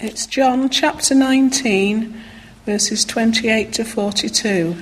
It's John chapter 19, verses 28 to 42.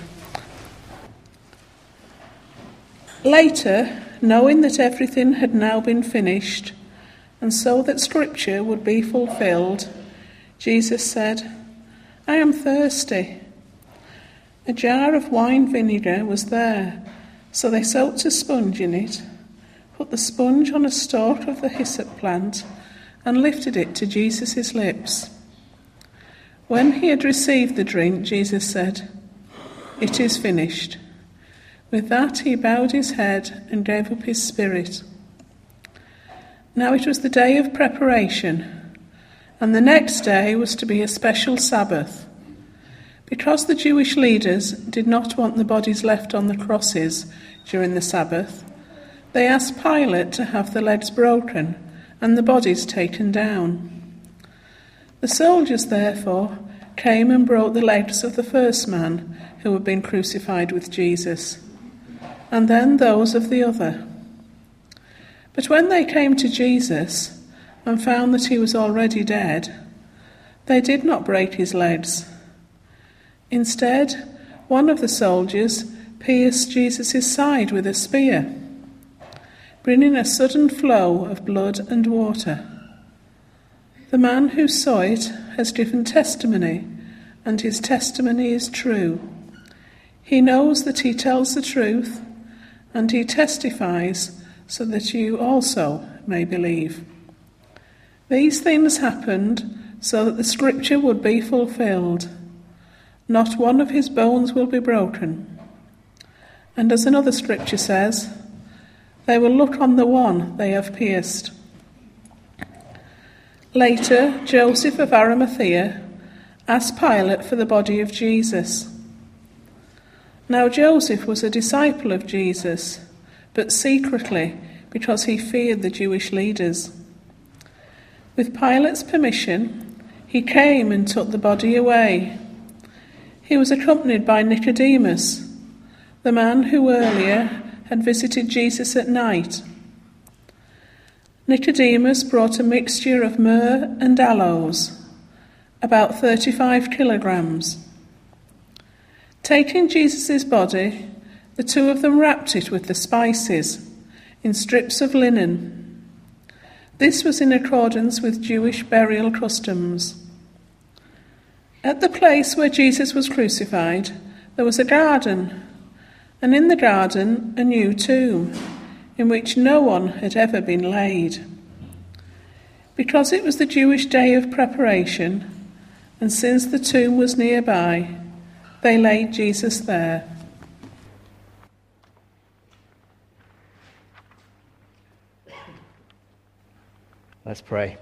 Later, knowing that everything had now been finished, and so that Scripture would be fulfilled, Jesus said, "I am thirsty." A jar of wine vinegar was there, so they soaked a sponge in it, put the sponge on a stalk of the hyssop plant, and lifted it to Jesus' lips. When he had received the drink, Jesus said, "It is finished." With that he bowed his head and gave up his spirit. Now it was the day of preparation, and the next day was to be a special Sabbath. Because the Jewish leaders did not want the bodies left on the crosses during the Sabbath, they asked Pilate to have the legs broken and the bodies taken down. The soldiers, therefore, came and brought the legs of the first man who had been crucified with Jesus, and then those of the other. But when they came to Jesus and found that he was already dead, they did not break his legs. Instead, one of the soldiers pierced Jesus' side with a spear, bringing a sudden flow of blood and water. The man who saw it has given testimony, and his testimony is true. He knows that he tells the truth, and he testifies so that you also may believe. These things happened so that the Scripture would be fulfilled. Not one of his bones will be broken. And as another Scripture says, they will look on the one they have pierced. Later, Joseph of Arimathea asked Pilate for the body of Jesus. Now Joseph was a disciple of Jesus, but secretly, because he feared the Jewish leaders. With Pilate's permission, he came and took the body away. He was accompanied by Nicodemus, the man who earlier had visited Jesus at night. Nicodemus brought a mixture of myrrh and aloes, about 35 kilograms. Taking Jesus' body, the two of them wrapped it with the spices in strips of linen. This was in accordance with Jewish burial customs. At the place where Jesus was crucified, there was a garden, and in the garden a new tomb, in which no one had ever been laid. Because it was the Jewish day of preparation, and since the tomb was nearby, they laid Jesus there. Let's pray.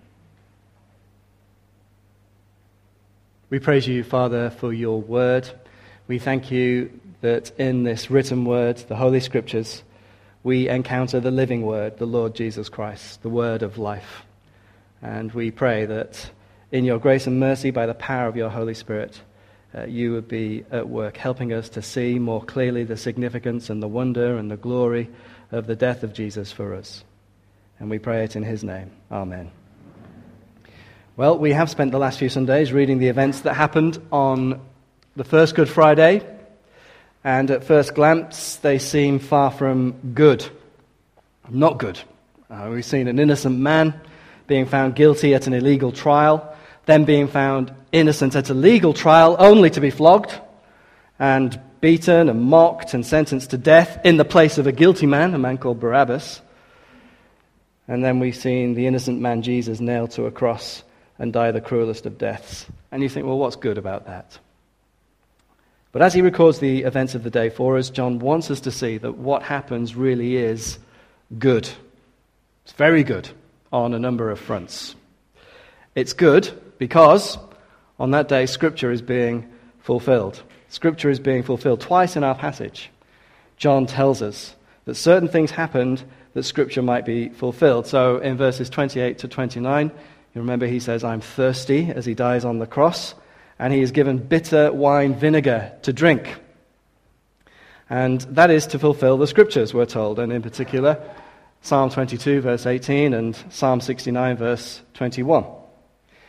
We praise you, Father, for your word. We thank you that in this written word, the Holy Scriptures, we encounter the living word, the Lord Jesus Christ, the word of life. And we pray that in your grace and mercy, by the power of your Holy Spirit, you would be at work, helping us to see more clearly the significance and the wonder and the glory of the death of Jesus for us. And we pray it in his name. Amen. Well, we have spent the last few Sundays reading the events that happened on the first Good Friday, and at first glance, they seem far from good. Not good. We've seen an innocent man being found guilty at an illegal trial, then being found innocent at a legal trial, only to be flogged and beaten and mocked and sentenced to death in the place of a guilty man, a man called Barabbas. And then we've seen the innocent man Jesus nailed to a cross and die the cruelest of deaths. And you think, well, what's good about that? But as he records the events of the day for us, John wants us to see that what happens really is good. It's very good on a number of fronts. It's good because on that day Scripture is being fulfilled. Scripture is being fulfilled twice in our passage. John tells us that certain things happened that Scripture might be fulfilled. So in verses 28 to 29, you remember he says, "I'm thirsty," as he dies on the cross, and he is given bitter wine vinegar to drink. And that is to fulfill the Scriptures, we're told, and in particular, Psalm 22, verse 18, and Psalm 69, verse 21.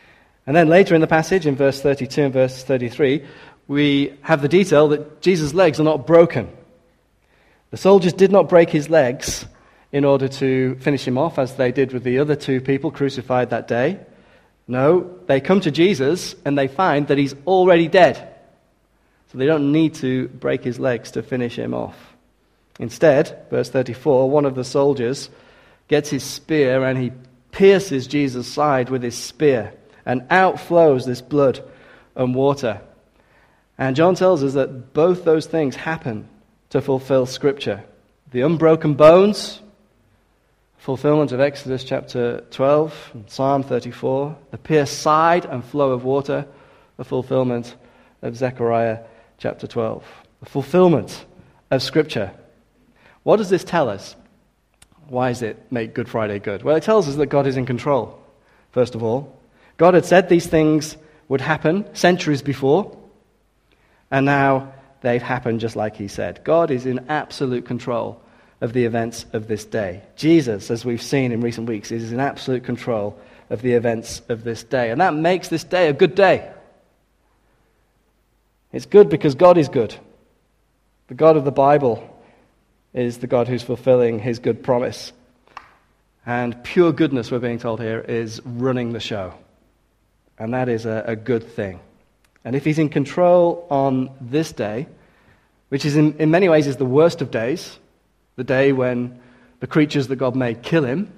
And then later in the passage, in verse 32 and verse 33, we have the detail that Jesus' legs are not broken. The soldiers did not break his legs in order to finish him off, as they did with the other two people crucified that day. No, they come to Jesus and they find that he's already dead. So they don't need to break his legs to finish him off. Instead, verse 34, one of the soldiers gets his spear and he pierces Jesus' side with his spear, and out flows this blood and water. And John tells us that both those things happen to fulfill Scripture. The unbroken bones, fulfillment of Exodus chapter 12 and Psalm 34. The pierced side and flow of water, the fulfillment of Zechariah chapter 12. The fulfillment of Scripture. What does this tell us? Why does it make Good Friday good? Well, it tells us that God is in control, first of all. God had said these things would happen centuries before, and now they've happened just like he said. God is in absolute control of the events of this day. Jesus, as we've seen in recent weeks, is in absolute control of the events of this day. And that makes this day a good day. It's good because God is good. The God of the Bible is the God who's fulfilling his good promise. And pure goodness, we're being told here, is running the show. And that is a good thing. And if he's in control on this day, which is in many ways is the worst of days, the day when the creatures that God made kill him,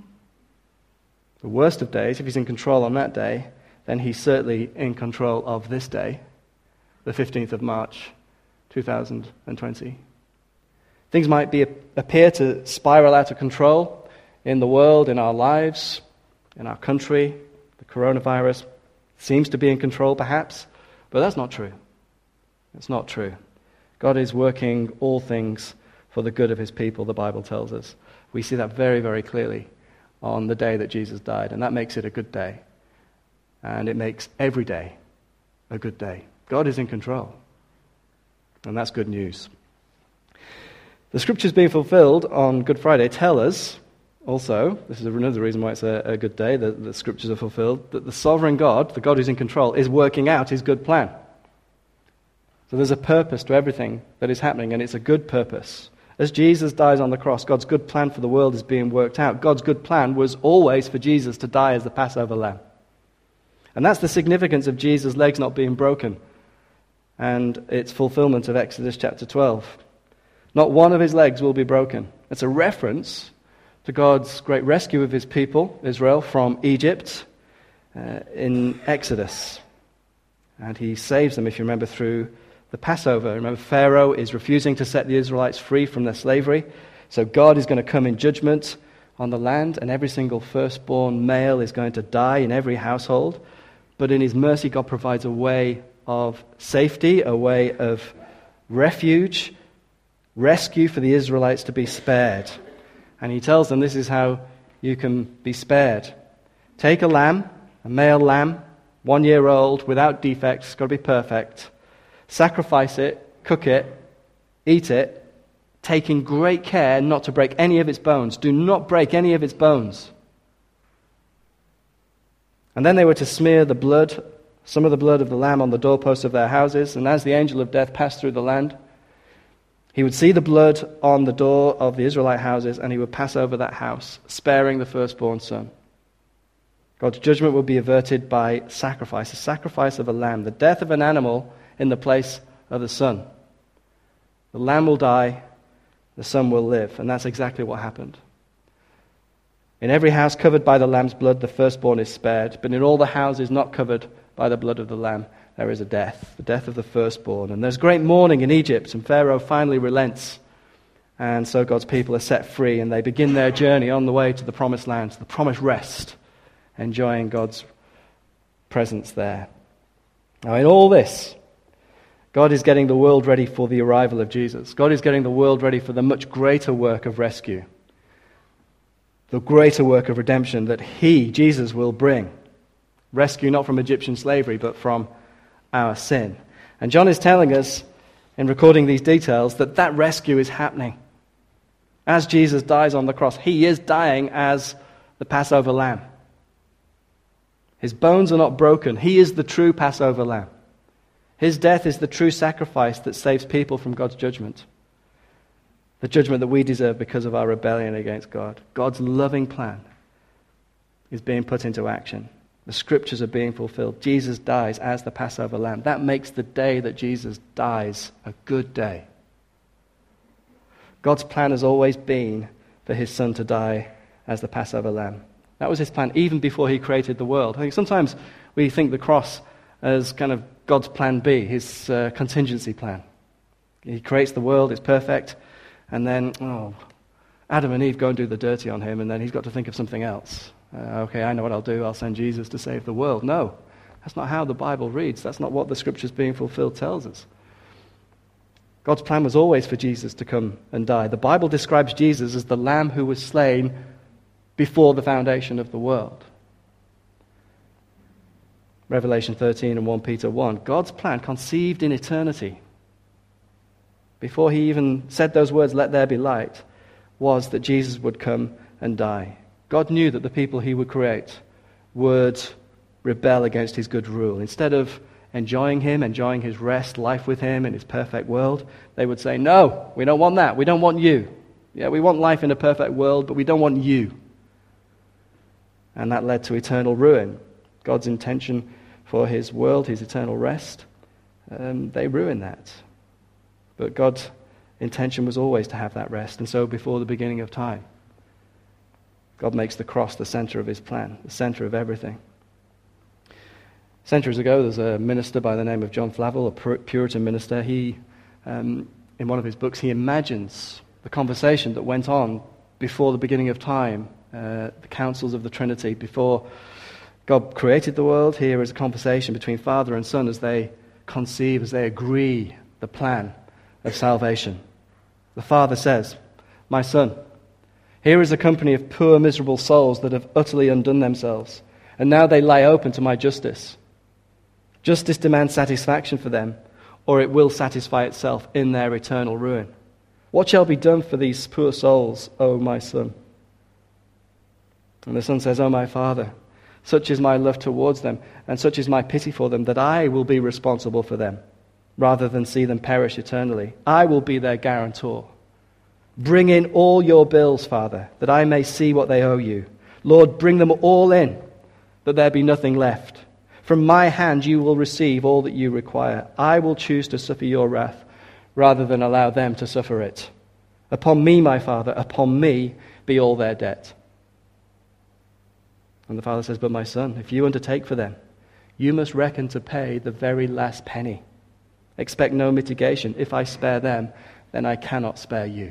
the worst of days, if he's in control on that day, then he's certainly in control of this day, the 15th of March, 2020. Things might appear to spiral out of control in the world, in our lives, in our country. The coronavirus seems to be in control, perhaps, but that's not true. It's not true. God is working all things for the good of his people, the Bible tells us. We see that very, very clearly on the day that Jesus died, and that makes it a good day. And it makes every day a good day. God is in control, and that's good news. The scriptures being fulfilled on Good Friday tell us also, this is another reason why it's a good day, that the scriptures are fulfilled, that the sovereign God, the God who's in control, is working out his good plan. So there's a purpose to everything that is happening, and it's a good purpose. As Jesus dies on the cross, God's good plan for the world is being worked out. God's good plan was always for Jesus to die as the Passover lamb. And that's the significance of Jesus' legs not being broken, and its fulfillment of Exodus chapter 12. Not one of his legs will be broken. It's a reference to God's great rescue of his people, Israel, from Egypt in Exodus. And he saves them, if you remember, through the Passover. Remember, Pharaoh is refusing to set the Israelites free from their slavery. So God is going to come in judgment on the land, and every single firstborn male is going to die in every household. But in his mercy, God provides a way of safety, a way of refuge, rescue for the Israelites to be spared. And he tells them this is how you can be spared. Take a lamb, a male lamb, 1 year old, without defects, it's got to be perfect. Sacrifice it, cook it, eat it, taking great care not to break any of its bones. Do not break any of its bones. And then they were to smear the blood, some of the blood of the lamb on the doorposts of their houses, and as the angel of death passed through the land, he would see the blood on the door of the Israelite houses, and he would pass over that house, sparing the firstborn son. God's judgment will be averted by sacrifice, a sacrifice of a lamb, the death of an animal in the place of the son. The lamb will die, the son will live, and that's exactly what happened. In every house covered by the lamb's blood, the firstborn is spared, but in all the houses not covered by the blood of the lamb, there is a death, the death of the firstborn. And there's great mourning in Egypt, and Pharaoh finally relents. And so God's people are set free, and they begin their journey on the way to the promised land, to the promised rest, enjoying God's presence there. Now in all this, God is getting the world ready for the arrival of Jesus. God is getting the world ready for the much greater work of rescue, the greater work of redemption that he, Jesus, will bring. Rescue not from Egyptian slavery, but from our sin. And John is telling us, in recording these details, that that rescue is happening. As Jesus dies on the cross, he is dying as the Passover lamb. His bones are not broken. He is the true Passover lamb. His death is the true sacrifice that saves people from God's judgment. The judgment that we deserve because of our rebellion against God. God's loving plan is being put into action. The scriptures are being fulfilled. Jesus dies as the Passover lamb. That makes the day that Jesus dies a good day. God's plan has always been for his son to die as the Passover lamb. That was his plan even before he created the world. I think sometimes we think the cross as kind of God's plan B, his contingency plan. He creates the world, it's perfect, and then, Adam and Eve go and do the dirty on him, and then he's got to think of something else. Okay, I know what I'll do. I'll send Jesus to save the world. No, that's not how the Bible reads. That's not what the scriptures being fulfilled tells us. God's plan was always for Jesus to come and die. The Bible describes Jesus as the lamb who was slain before the foundation of the world. Revelation 13 and 1 Peter 1. God's plan, conceived in eternity, before he even said those words, "Let there be light," was that Jesus would come and die. God knew that the people he would create would rebel against his good rule. Instead of enjoying him, enjoying his rest, life with him in his perfect world, they would say, "No, we don't want that. We don't want you. Yeah, we want life in a perfect world, but we don't want you." And that led to eternal ruin. God's intention for his world, his eternal rest, they ruined that. But God's intention was always to have that rest. And so before the beginning of time, God makes the cross the center of his plan, the center of everything. Centuries ago, there's a minister by the name of John Flavel, a Puritan minister. He, in one of his books, he imagines the conversation that went on before the beginning of time, the councils of the Trinity. Before God created the world, here is a conversation between Father and Son as they conceive, as they agree the plan of salvation. The Father says, "My Son, here is a company of poor, miserable souls that have utterly undone themselves, and now they lie open to my justice. Justice demands satisfaction for them, or it will satisfy itself in their eternal ruin. What shall be done for these poor souls, O my Son?" And the Son says, "O my Father, such is my love towards them, and such is my pity for them, that I will be responsible for them, rather than see them perish eternally. I will be their guarantor. Bring in all your bills, Father, that I may see what they owe you. Lord, bring them all in, that there be nothing left. From my hand you will receive all that you require. I will choose to suffer your wrath, rather than allow them to suffer it. Upon me, my Father, upon me be all their debt." And the Father says, "But my Son, if you undertake for them, you must reckon to pay the very last penny. Expect no mitigation. If I spare them, then I cannot spare you."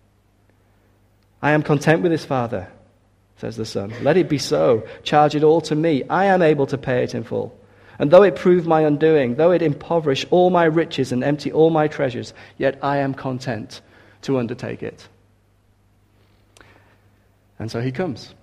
"I am content with this, Father," says the Son. "Let it be so. Charge it all to me. I am able to pay it in full. And though it prove my undoing, though it impoverish all my riches and empty all my treasures, yet I am content to undertake it." And so he comes.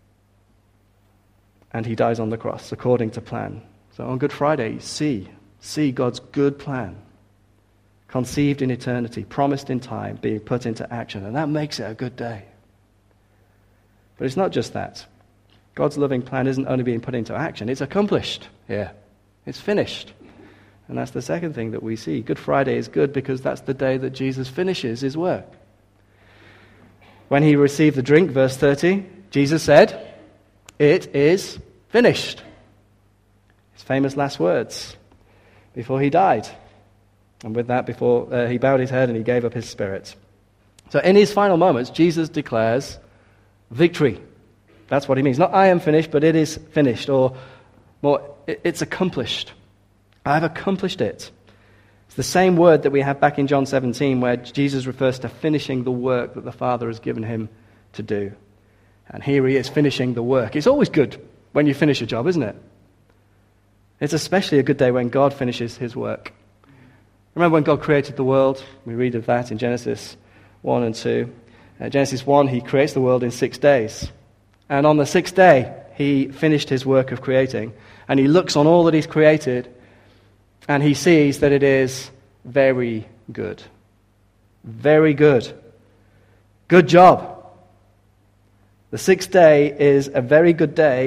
And he dies on the cross according to plan. So on Good Friday, see God's good plan, conceived in eternity, promised in time, being put into action. And that makes it a good day. But it's not just that. God's loving plan isn't only being put into action, it's accomplished here. It's finished. And that's the second thing that we see. Good Friday is good because that's the day that Jesus finishes his work. When he received the drink, verse 30, Jesus said, "It is finished." His famous last words before he died. And with that, before he bowed his head and he gave up his spirit. So in his final moments, Jesus declares victory. That's what he means. Not "I am finished," but "it is finished," or more, "it's accomplished. I've accomplished it." It's the same word that we have back in John 17 where Jesus refers to finishing the work that the Father has given him to do. And here he is finishing the work. It's always good when you finish a job, isn't it? It's especially a good day when God finishes his work. Remember when God created the world? We read of that in Genesis 1 and 2. Genesis 1, he creates the world in 6 days. And on the 6th day, he finished his work of creating. And he looks on all that he's created, and he sees that it is very good. Very good. Good job. The 6th day is a very good day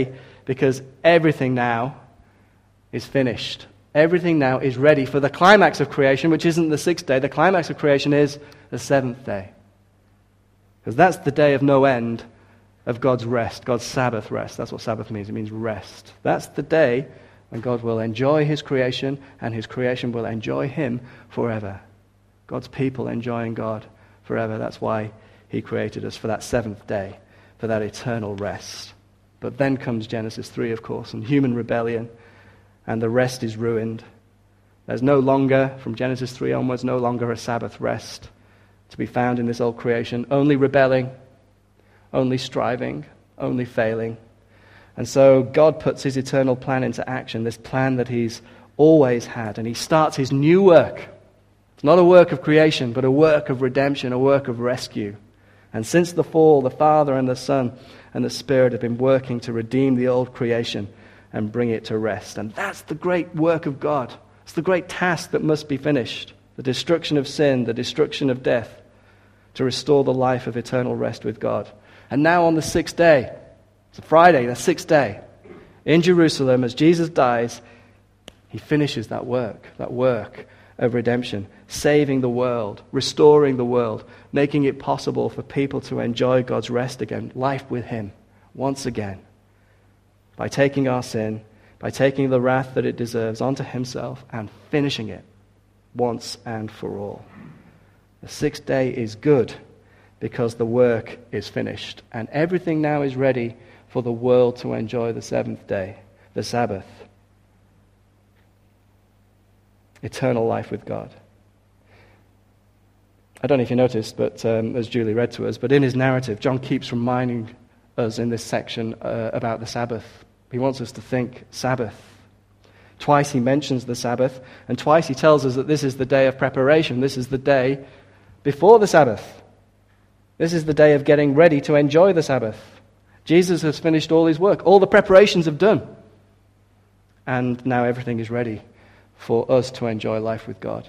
because everything now is finished. Everything now is ready for the climax of creation, which isn't the sixth day. The climax of creation is the seventh day. Because that's the day of no end of God's rest, God's Sabbath rest. That's what Sabbath means. It means rest. That's the day when God will enjoy his creation, and his creation will enjoy him forever. God's people enjoying God forever. That's why he created us, for that seventh day, for that eternal rest. But then comes Genesis 3, of course, and human rebellion, and the rest is ruined. There's no longer, from Genesis 3 onwards, no longer a Sabbath rest to be found in this old creation, only rebelling, only striving, only failing. And so God puts his eternal plan into action, this plan that he's always had, and he starts his new work. It's not a work of creation, but a work of redemption, a work of rescue. And since the fall, the Father and the Son and the Spirit have been working to redeem the old creation and bring it to rest. And that's the great work of God. It's the great task that must be finished. The destruction of sin, the destruction of death, to restore the life of eternal rest with God. And now on the sixth day, it's a Friday, the sixth day, in Jerusalem, as Jesus dies, he finishes that work of redemption, saving the world, restoring the world, making it possible for people to enjoy God's rest again, life with him, once again, by taking our sin, by taking the wrath that it deserves onto himself and finishing it once and for all. The sixth day is good because the work is finished, and everything now is ready for the world to enjoy the seventh day, the Sabbath. Eternal life with God. I don't know if you noticed, but as Julie read to us, but in his narrative, John keeps reminding us in this section about the Sabbath. He wants us to think Sabbath. Twice he mentions the Sabbath, and twice he tells us that this is the day of preparation. This is the day before the Sabbath. This is the day of getting ready to enjoy the Sabbath. Jesus has finished all his work. All the preparations have done. And now everything is ready for us to enjoy life with God.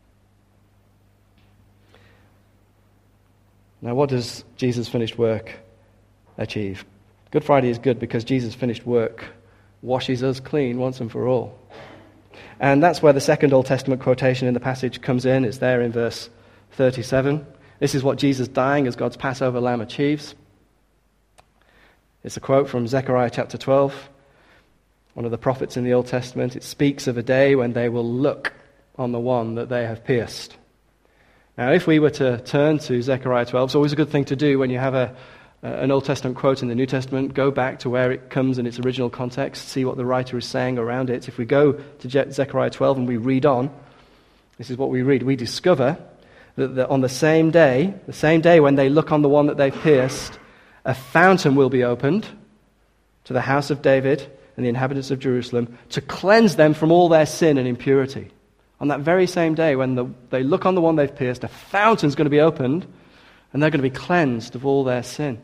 Now, what does Jesus' finished work achieve? Good Friday is good because Jesus' finished work washes us clean once and for all. And that's where the second Old Testament quotation in the passage comes in. It's there in verse 37. This is what Jesus dying as God's Passover lamb achieves. It's a quote from Zechariah chapter 12, one of the prophets in the Old Testament. It speaks of a day when they will look on the one that they have pierced. Now, if we were to turn to Zechariah 12, it's always a good thing to do when you have an Old Testament quote in the New Testament, go back to where it comes in its original context, see what the writer is saying around it. If we go to Zechariah 12 and we read on, this is what we read. We discover that on the same day when they look on the one that they've pierced, a fountain will be opened to the house of David and the inhabitants of Jerusalem to cleanse them from all their sin and impurity. On that very same day, when they look on the one they've pierced, a fountain's going to be opened, and they're going to be cleansed of all their sin.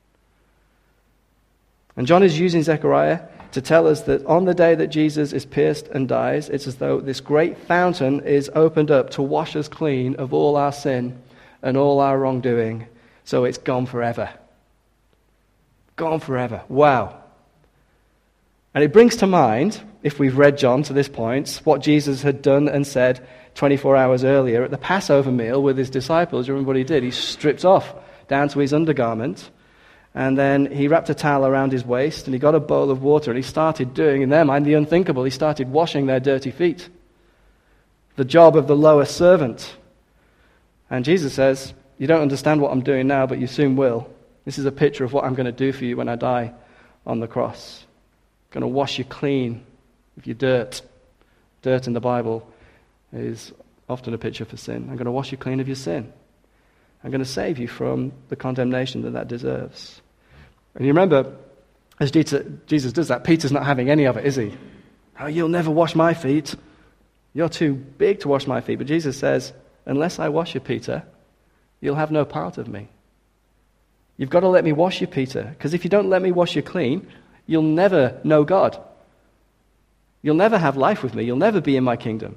And John is using Zechariah to tell us that on the day that Jesus is pierced and dies, it's as though this great fountain is opened up to wash us clean of all our sin and all our wrongdoing, so it's gone forever. Gone forever. Wow. And it brings to mind, if we've read John to this point, what Jesus had done and said 24 hours earlier at the Passover meal with his disciples. You remember what he did? He stripped off down to his undergarment, and then he wrapped a towel around his waist, and he got a bowl of water, and he started doing, in their mind, the unthinkable. He started washing their dirty feet. The job of the lower servant. And Jesus says, you don't understand what I'm doing now, but you soon will. This is a picture of what I'm going to do for you when I die on the cross. I'm going to wash you clean of your dirt. Dirt in the Bible is often a picture for sin. I'm going to wash you clean of your sin. I'm going to save you from the condemnation that deserves. And you remember, as Jesus does that, Peter's not having any of it, is he? Oh, you'll never wash my feet. You're too big to wash my feet. But Jesus says, unless I wash you, Peter, you'll have no part of me. You've got to let me wash you, Peter, because if you don't let me wash you clean, you'll never know God. You'll never have life with me. You'll never be in my kingdom.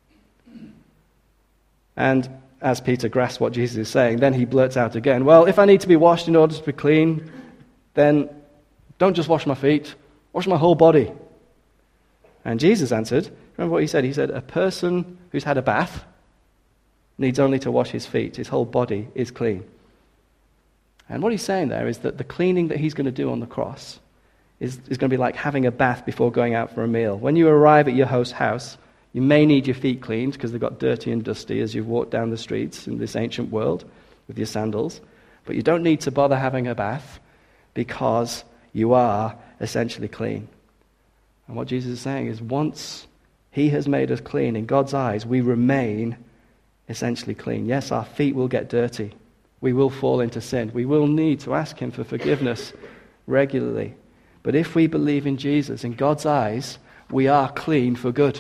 And as Peter grasps what Jesus is saying, then he blurts out again, well, if I need to be washed in order to be clean, then don't just wash my feet, Wash my whole body. And Jesus answered, remember what he said? He said, a person who's had a bath needs only to wash his feet. His whole body is clean. And what he's saying there is that the cleaning that he's going to do on the cross is going to be like having a bath before going out for a meal. When you arrive at your host's house, you may need your feet cleaned because they've got dirty and dusty as you've walked down the streets in this ancient world with your sandals. But you don't need to bother having a bath because you are essentially clean. And what Jesus is saying is once he has made us clean, in God's eyes, we remain essentially clean. Yes, our feet will get dirty. We will fall into sin. We will need to ask him for forgiveness regularly. But if we believe in Jesus, in God's eyes, we are clean for good.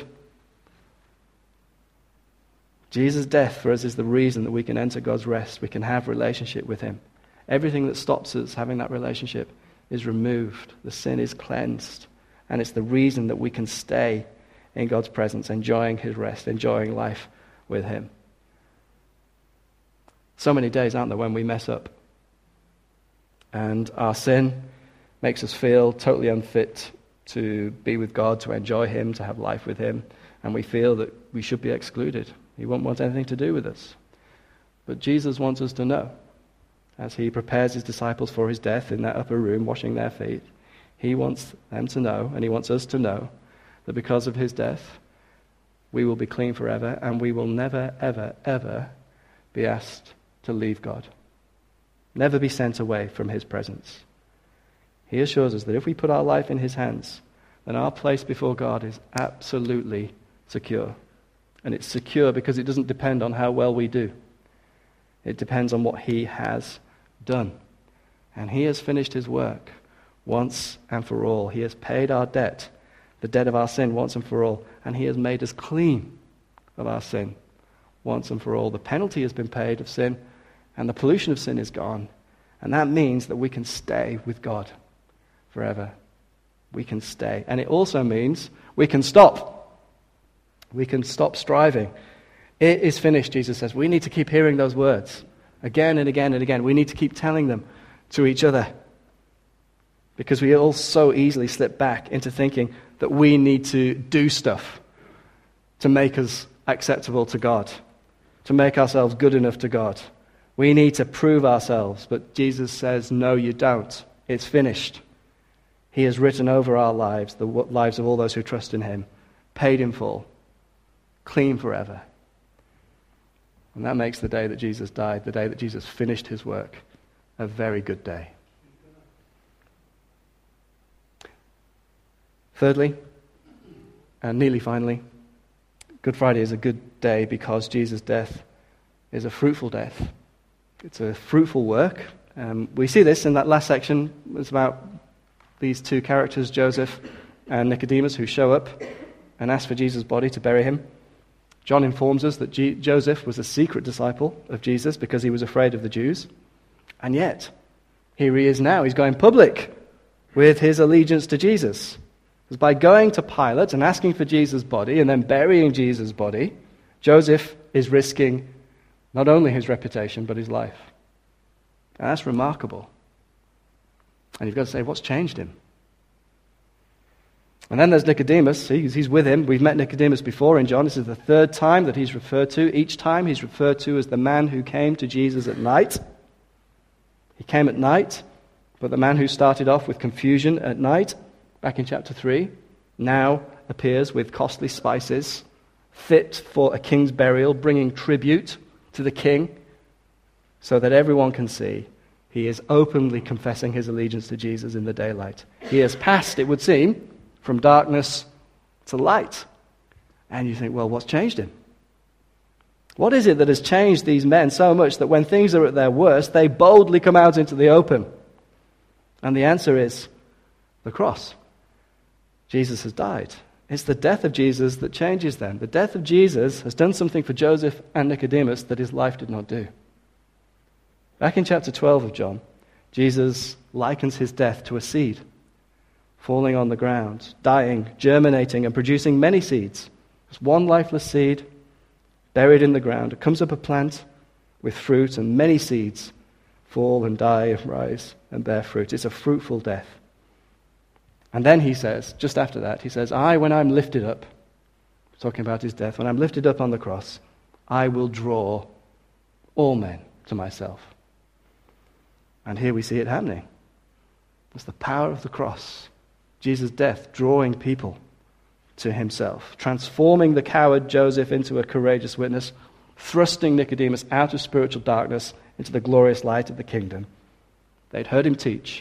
Jesus' death for us is the reason that we can enter God's rest. We can have relationship with him. Everything that stops us having that relationship is removed. The sin is cleansed. And it's the reason that we can stay in God's presence, enjoying his rest, enjoying life with him. So many days, aren't there, when we mess up. And our sin makes us feel totally unfit to be with God, to enjoy him, to have life with him. And we feel that we should be excluded. He won't want anything to do with us. But Jesus wants us to know, as he prepares his disciples for his death in that upper room, washing their feet, he wants them to know, and he wants us to know, that because of his death, we will be clean forever, and we will never, ever, ever be asked to leave God. Never be sent away from his presence. He assures us that if we put our life in his hands, then our place before God is absolutely secure. And it's secure because it doesn't depend on how well we do. It depends on what he has done. And he has finished his work once and for all. He has paid our debt, the debt of our sin once and for all. And he has made us clean of our sin once and for all. The penalty has been paid of sin, and the pollution of sin is gone. And that means that we can stay with God forever. We can stay. And it also means we can stop. We can stop striving. It is finished, Jesus says. We need to keep hearing those words again and again and again. We need to keep telling them to each other. Because we all so easily slip back into thinking that we need to do stuff to make us acceptable to God, to make ourselves good enough to God. We need to prove ourselves, but Jesus says, no, you don't. It's finished. He has written over our lives, the lives of all those who trust in him, paid in full, clean forever. And that makes the day that Jesus died, the day that Jesus finished his work, a very good day. Thirdly, and nearly finally, Good Friday is a good day because Jesus' death is a fruitful death. It's a fruitful work. We see this in that last section. It's about these two characters, Joseph and Nicodemus, who show up and ask for Jesus' body to bury him. John informs us that Joseph was a secret disciple of Jesus because he was afraid of the Jews. And yet, here he is now. He's going public with his allegiance to Jesus. Because by going to Pilate and asking for Jesus' body and then burying Jesus' body, Joseph is risking not only his reputation but his life. And that's remarkable. And you've got to say, what's changed him? And then there's Nicodemus. He's with him. We've met Nicodemus before in John. This is the third time that he's referred to. Each time he's referred to as the man who came to Jesus at night. He came at night, but the man who started off with confusion at night, back in chapter 3, now appears with costly spices, fit for a king's burial, bringing tribute to the king, so that everyone can see he is openly confessing his allegiance to Jesus in the daylight. He has passed, it would seem, from darkness to light. And you think, well, what's changed him? What is it that has changed these men so much that when things are at their worst, they boldly come out into the open? And the answer is the cross. Jesus has died. It's the death of Jesus that changes them. The death of Jesus has done something for Joseph and Nicodemus that his life did not do. Back in chapter 12 of John, Jesus likens his death to a seed falling on the ground, dying, germinating, and producing many seeds. It's one lifeless seed buried in the ground. It comes up a plant with fruit, and many seeds fall and die and rise and bear fruit. It's a fruitful death. And then he says, just after that, he says, when I'm lifted up, talking about his death, when I'm lifted up on the cross, I will draw all men to myself. And here we see it happening. It's the power of the cross. Jesus' death drawing people to himself, transforming the coward Joseph into a courageous witness, thrusting Nicodemus out of spiritual darkness into the glorious light of the kingdom. They'd heard him teach.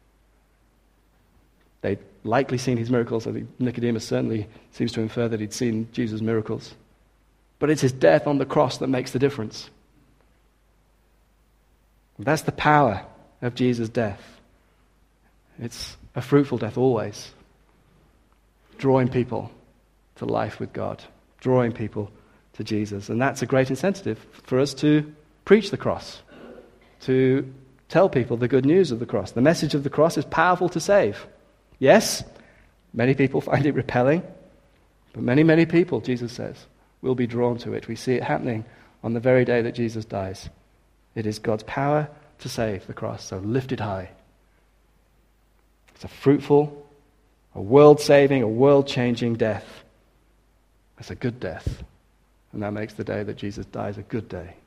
They'd likely seen his miracles. I think Nicodemus certainly seems to infer that he'd seen Jesus' miracles. But it's his death on the cross that makes the difference. That's the power of Jesus' death. It's a fruitful death always. Drawing people to life with God. Drawing people to Jesus. And that's a great incentive for us to preach the cross. To tell people the good news of the cross. The message of the cross is powerful to save. Yes, many people find it repelling. But many, many people, Jesus says, will be drawn to it. We see it happening on the very day that Jesus dies. It is God's power to save, the cross, so lifted high. It's a fruitful, a world-saving, a world-changing death. It's a good death. And that makes the day that Jesus dies a good day.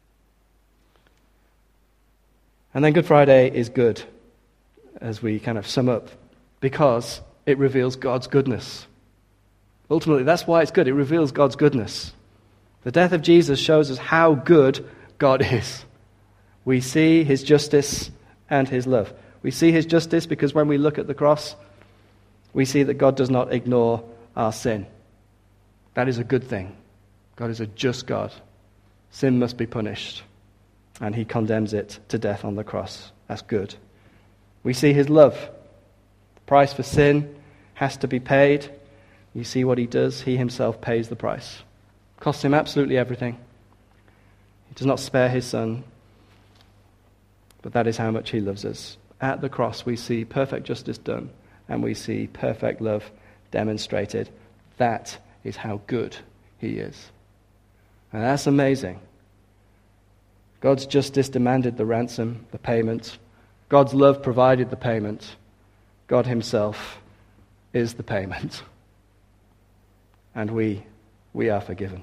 And then Good Friday is good, as we kind of sum up, because it reveals God's goodness. Ultimately, that's why it's good. It reveals God's goodness. The death of Jesus shows us how good God is. We see his justice and his love. We see his justice because when we look at the cross, we see that God does not ignore our sin. That is a good thing. God is a just God. Sin must be punished. And he condemns it to death on the cross. That's good. We see his love. The price for sin has to be paid. You see what he does. He himself pays the price. Costs him absolutely everything. He does not spare his son. But that is how much he loves us. At the cross we see perfect justice done. And we see perfect love demonstrated. That is how good he is. And that's amazing. God's justice demanded the ransom, the payment. God's love provided the payment. God himself is the payment. And we are forgiven.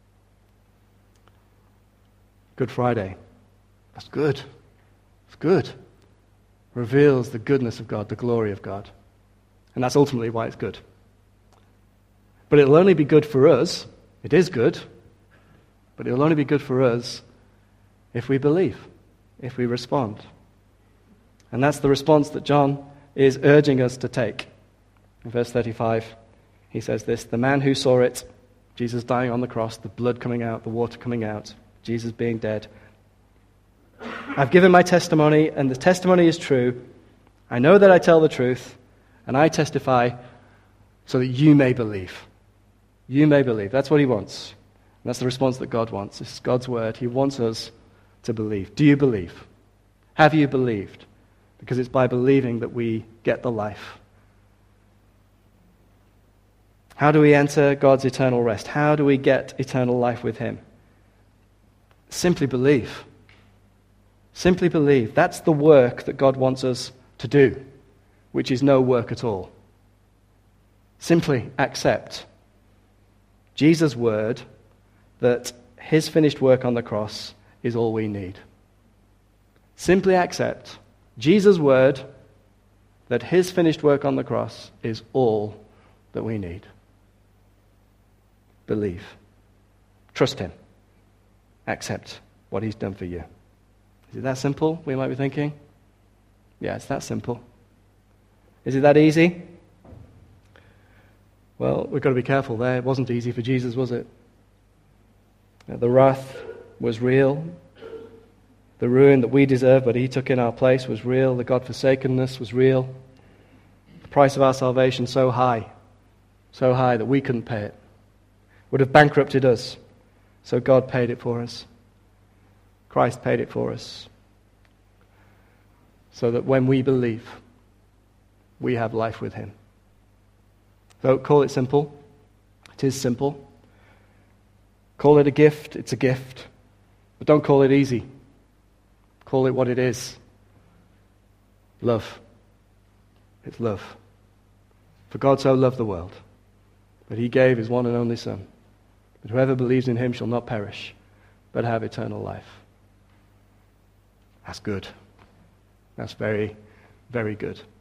Good Friday. That's good. It's good. Reveals the goodness of God, the glory of God. And that's ultimately why it's good. But it'll only be good for us. It is good. But it'll only be good for us if we believe, if we respond. And that's the response that John is urging us to take. In verse 35, he says this, the man who saw it, Jesus dying on the cross, the blood coming out, the water coming out, Jesus being dead. I've given my testimony, and the testimony is true. I know that I tell the truth, and I testify so that you may believe. You may believe. That's what he wants. And that's the response that God wants. It's God's word. He wants us to believe. Do you believe? Have you believed? Because it's by believing that we get the life. How do we enter God's eternal rest? How do we get eternal life with him? Simply believe. Simply believe. That's the work that God wants us to do, which is no work at all. Simply accept Jesus' word that his finished work on the cross is all we need. Simply accept Jesus' word that his finished work on the cross is all that we need. Believe. Trust him. Accept what he's done for you. Is it that simple, we might be thinking? Yeah, it's that simple. Is it that easy? Well, we've got to be careful there. It wasn't easy for Jesus, was it? The wrath was real. The ruin that we deserve, but he took in our place, was real. The God-forsakenness was real. The price of our salvation so high that we couldn't pay it. Would have bankrupted us. So God paid it for us. Christ paid it for us. So that when we believe, we have life with him. Don't call it simple. It is simple. Call it a gift. It's a gift. But don't call it easy. Call it what it is. Love. It's love. For God so loved the world, that he gave his one and only Son, that whoever believes in him shall not perish, but have eternal life. That's good. That's very, very good.